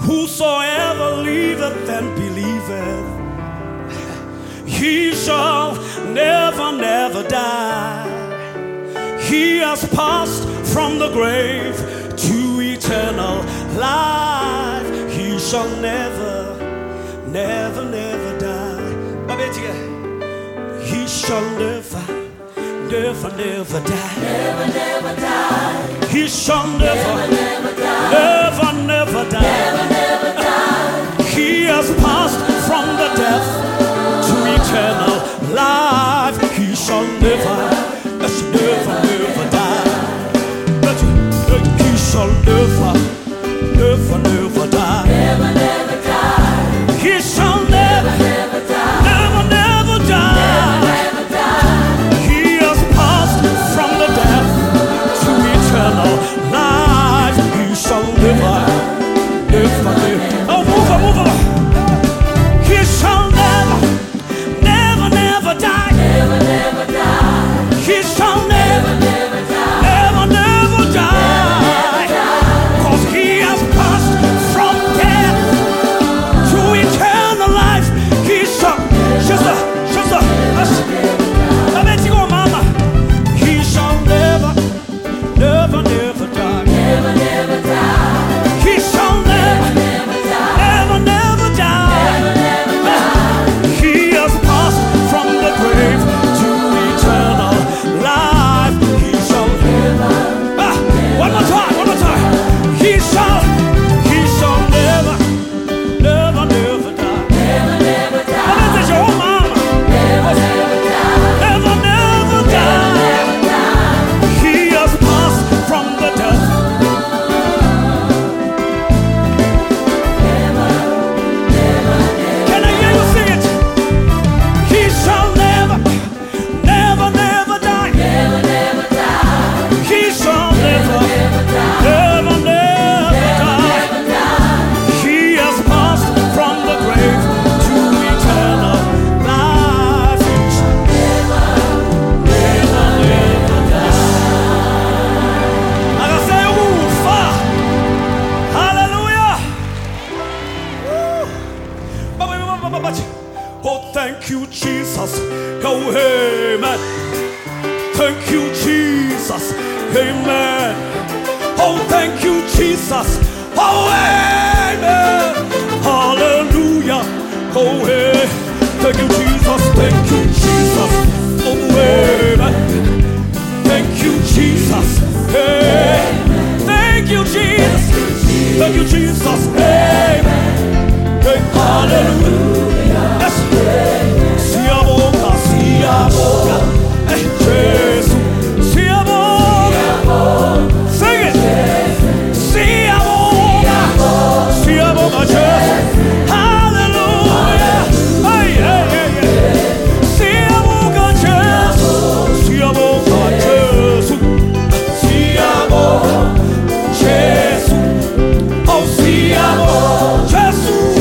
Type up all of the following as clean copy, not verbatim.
Whosoever liveth and believeth, he shall never, never die. He has passed from the grave to eternal life. He shall never, never, never die. He shall never, never, never die. Never, never die. He shall never, Never, never die. never, never die. Never, never die. He has passed from the death to eternal life. He shall never, never, never die. He shall never, never, never die. Never, never die. He shall never, Never die. never, never die. Never die. He has passed from the death to eternal life. He shall never, never, never. Oh, move on, move on. He shall never, never, never die. Never, never die. He shall never, Never die. never, never die. 'Cause he has passed from death to eternal life. He shall, sister, I bet you go, mama. He shall never, never, never die. Never, never die. He shall never, Never die. never, never die. Never die. He has passed from the grave to eternal life. He shall one more time, one more time. He shall never, never, never die. Never, never die. I bet that's your own mama. Never, never die. Never, never die. Never die. He has passed from the death. Can I hear you sing it? He shall never, never, never die. Never, never die. He shall never, Never die. never, never die. Never die. He has passed from the grave to eternal life. He shall never, never die. Like I say, oofa. Hallelujah. Oh, thank you, Jesus. Oh, amen. Thank you, Jesus. Amen. Oh, thank you, Jesus. Oh, amen. Hallelujah. Oh, hey. Thank you, Jesus. Thank you, Jesus. Oh, amen. Thank you, Jesus. Hey. Thank you, Jesus. Thank you, Jesus. Amen. Hey, hallelujah. Yes. Sia boca, sia boca. Hey, Jesus. Sia boca. Sing it. Sia boca. Sia boca, Jesus. Hallelujah. Hey, hey, hey, hey. Sia boca, Jesus. Sia boca, Jesus. Sia boca, Jesus. Oh, sia boca, Jesus.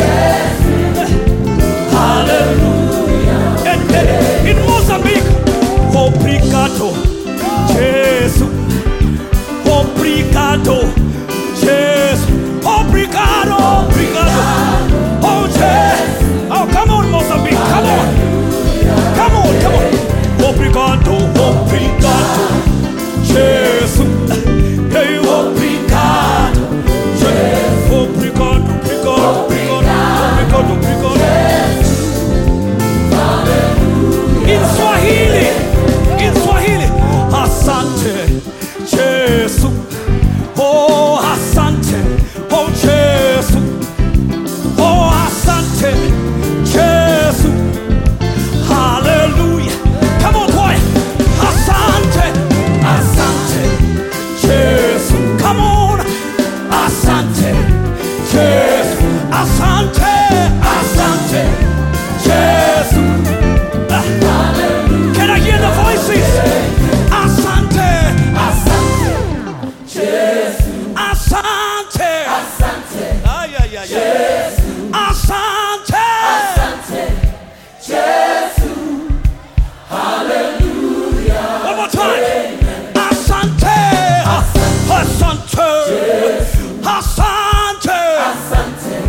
Hallelujah. In Mozambique, obrigado, Jesus. Obrigado, Jesus. Obrigado, obrigado. Oh, Jesus. Oh, come on, Mozambique. Come on. Come on, come on. Obrigado, obrigado, Jesus. Hey, obrigado, Jesus. Obrigado, obrigado, obrigado, obrigado, obrigado. In Swahili, asante, Jesus. Oh, asante, oh, Jesus. Oh, asante, Jesus. Hallelujah. Come on, boy. Asante, asante, Jesus. Come on, asante, Jesus. Asante, asante, Jesus. Can I hear the voices? Asante, Asante. Jesus. asante, Asante. ay, ay, ay, ay. Asante, Asante. Jesus. Hallelujah. one more time. Asante, asante, asante, Asante.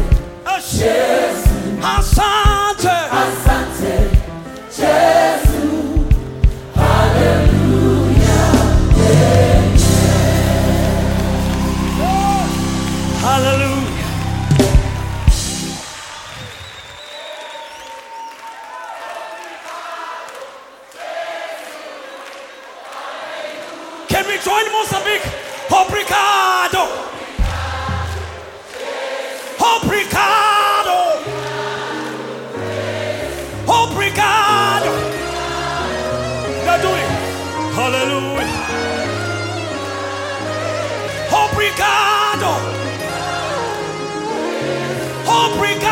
Obrigado.